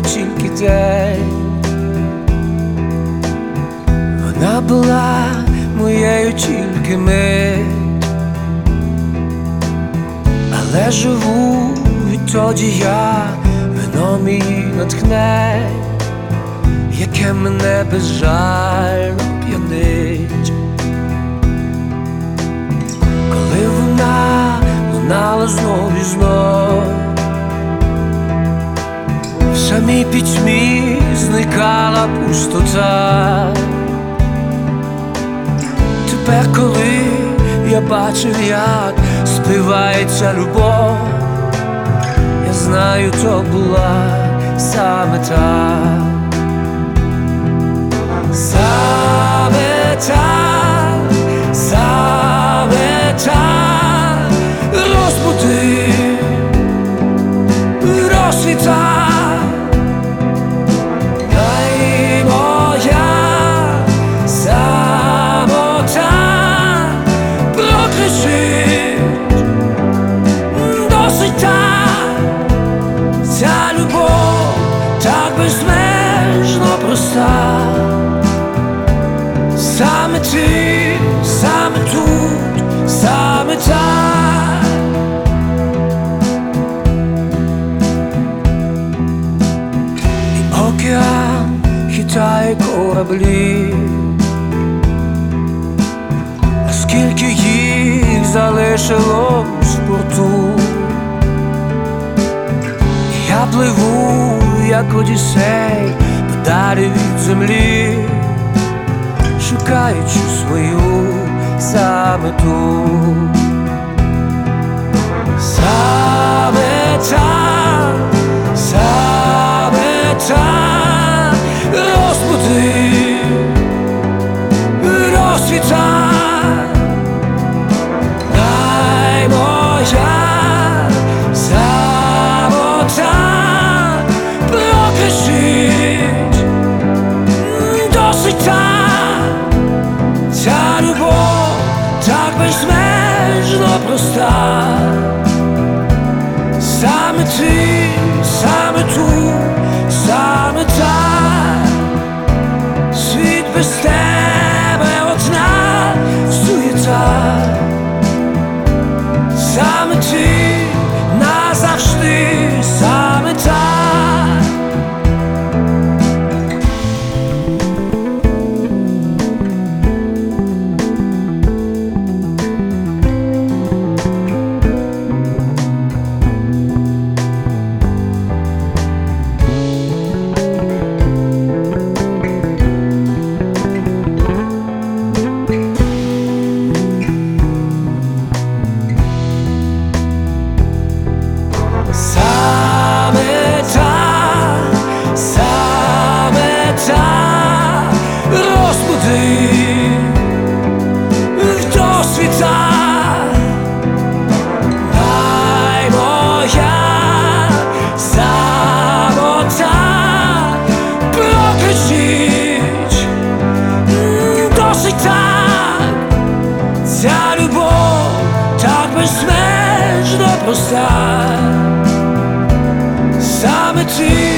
тільки день. Вона була моєю тільки мить, але живу відтоді я, вином її натхне, яке мене безжально п'янить. Коли вона лунала знов і знов, в самій пітьмі зникала пустота. Тепер, коли я бачив, як співається любов, я знаю, то була саме та. Саме та розбуди, розсвіта, дай моя самота прокричить, досить так, ця любов так безмежно проста. Саме ти, саме тут, саме так. І океан хитає кораблі, а скільки їх залишилось в порту. І я пливу, як Одіссей, подалі від землі, шукаючи свою саме ту. Саме та розбуди, розсвіта, дай моя самота прокричить, досить так, ця любов так безмежно проста. Саме ти, саме тут, саме так. Світ без тебе одна суєта. Саме ти назавжди, саме так. Дай моя самота прокричить, досить так, ця любов так безмежно проста. Саме ти